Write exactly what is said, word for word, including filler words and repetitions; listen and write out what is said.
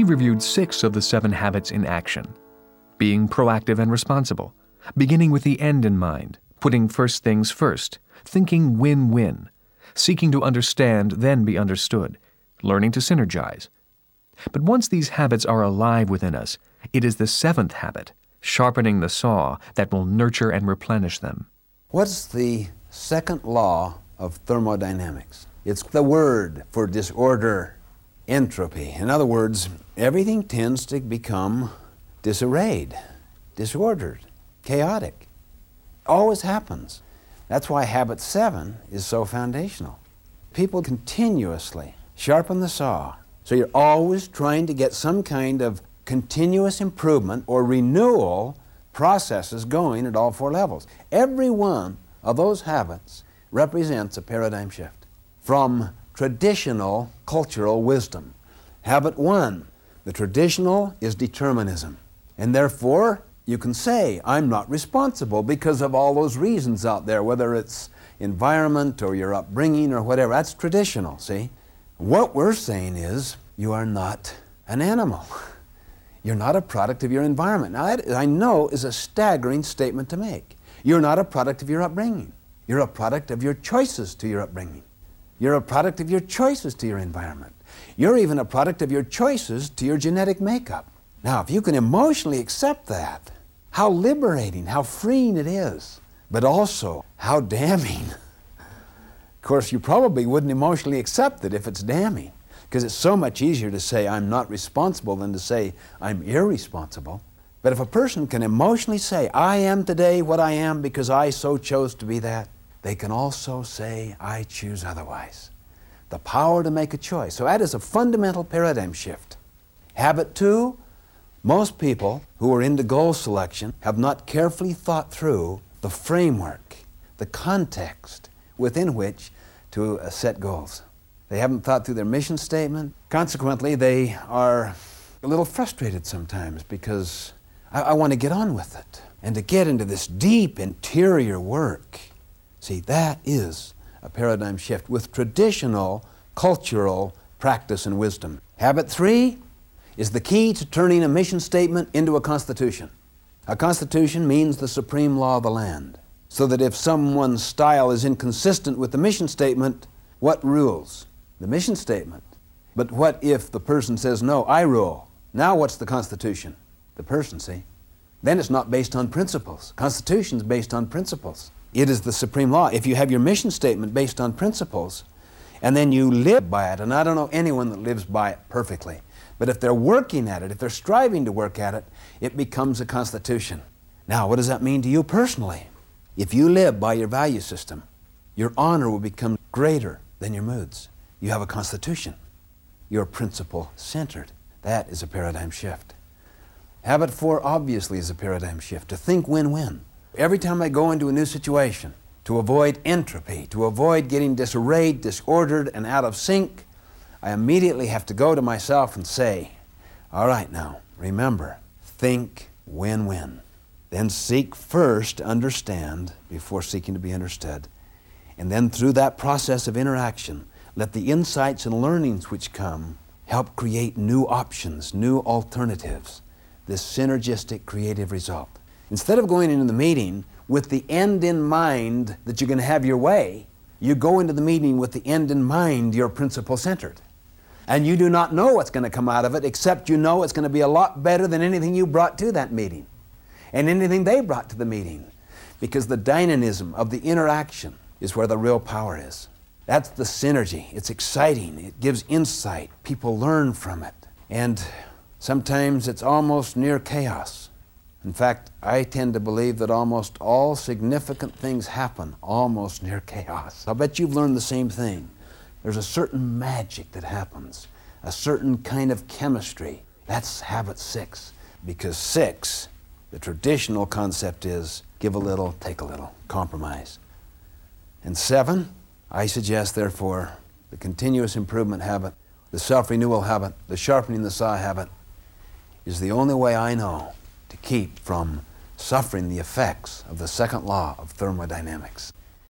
We've reviewed six of the seven habits in action. Being proactive and responsible, beginning with the end in mind, putting first things first, thinking win-win, seeking to understand, then be understood, learning to synergize. But once these habits are alive within us, it is the seventh habit, sharpening the saw, that will nurture and replenish them. What's the second law of thermodynamics? It's the word for disorder, entropy. In other words, everything tends to become disarrayed, disordered, chaotic. Always happens. That's why habit seven is so foundational. People continuously sharpen the saw. So you're always trying to get some kind of continuous improvement or renewal processes going at all four levels. Every one of those habits represents a paradigm shift from traditional cultural wisdom. Habit one, the traditional is determinism. And therefore, you can say, I'm not responsible because of all those reasons out there, whether it's environment or your upbringing or whatever. That's traditional, see? What we're saying is, you are not an animal. You're not a product of your environment. Now, that, I know, is a staggering statement to make. You're not a product of your upbringing. You're a product of your choices to your upbringing. You're a product of your choices to your environment. You're even a product of your choices to your genetic makeup. Now, if you can emotionally accept that, how liberating, how freeing it is, but also how damning. Of course, you probably wouldn't emotionally accept it if it's damning, because it's so much easier to say I'm not responsible than to say I'm irresponsible. But if a person can emotionally say, I am today what I am because I so chose to be that, they can also say, I choose otherwise. The power to make a choice. So that is a fundamental paradigm shift. Habit two, most people who are into goal selection have not carefully thought through the framework, the context within which to uh, set goals. They haven't thought through their mission statement. Consequently, they are a little frustrated sometimes because I, I want to get on with it. And to get into this deep interior work, see, that is a paradigm shift with traditional cultural practice and wisdom. Habit three is the key to turning a mission statement into a constitution. A constitution means the supreme law of the land. So that if someone's style is inconsistent with the mission statement, what rules? The mission statement. But what if the person says, no, I rule? Now what's the Constitution? The person, see? Then it's not based on principles. Constitution's based on principles. It is the supreme law. If you have your mission statement based on principles, and then you live by it, and I don't know anyone that lives by it perfectly, but if they're working at it, if they're striving to work at it, it becomes a constitution. Now, what does that mean to you personally? If you live by your value system, your honor will become greater than your moods. You have a constitution. You're principle-centered. That is a paradigm shift. Habit four obviously is a paradigm shift, to think win-win. Every time I go into a new situation, to avoid entropy, to avoid getting disarrayed, disordered, and out of sync, I immediately have to go to myself and say, all right now, remember, think win-win. Then seek first to understand before seeking to be understood. And then through that process of interaction, let the insights and learnings which come help create new options, new alternatives, this synergistic creative result. Instead of going into the meeting with the end in mind that you're going to have your way, you go into the meeting with the end in mind you're principle-centered. And you do not know what's going to come out of it, except you know it's going to be a lot better than anything you brought to that meeting and anything they brought to the meeting, because the dynamism of the interaction is where the real power is. That's the synergy. It's exciting. It gives insight. People learn from it. And sometimes it's almost near chaos. In fact, I tend to believe that almost all significant things happen almost near chaos. I bet you've learned the same thing. There's a certain magic that happens, a certain kind of chemistry. That's habit six. Because six, the traditional concept is give a little, take a little, compromise. And seven, I suggest, therefore, the continuous improvement habit, the self-renewal habit, the sharpening the saw habit, is the only way I know to keep from suffering the effects of the second law of thermodynamics.